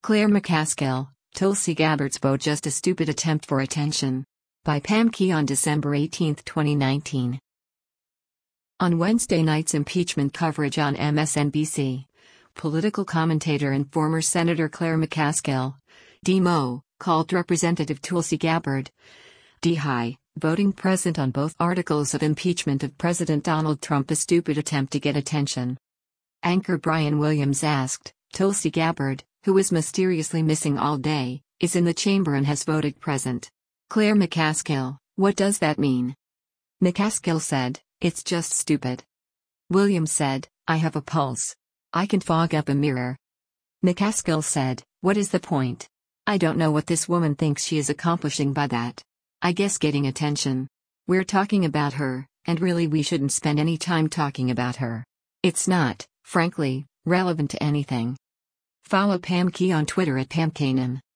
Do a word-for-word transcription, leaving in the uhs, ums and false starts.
Claire McCaskill, Tulsi Gabbard's vote just a stupid attempt for attention. By Pam Key on December eighteenth, twenty nineteen. On Wednesday night's impeachment coverage on M S N B C, political commentator and former Senator Claire McCaskill, D M O, called Representative Tulsi Gabbard, D High, voting present on both articles of impeachment of President Donald Trump a stupid attempt to get attention. Anchor Brian Williams asked, Tulsi Gabbard, who is mysteriously missing all day, is in the chamber and has voted present. Claire McCaskill, what does that mean? McCaskill said, it's just stupid. Williams said, I have a pulse. I can fog up a mirror. McCaskill said, what is the point? I don't know what this woman thinks she is accomplishing by that. I guess getting attention. We're talking about her, and really we shouldn't spend any time talking about her. It's not, frankly, relevant to anything. Follow Pam Key on Twitter at Pam Kanan.